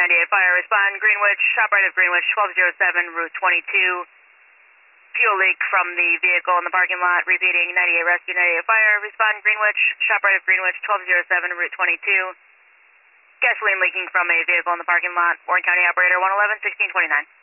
98 Fire, respond Greenwich, shop right of Greenwich, 1207, Route 22. Fuel leak from the vehicle in the parking lot, repeating 98 Rescue, 98 Fire, respond Greenwich, shop right of Greenwich, 1207, Route 22. Gasoline leaking from a vehicle in the parking lot, Warren County Operator 111, 1629.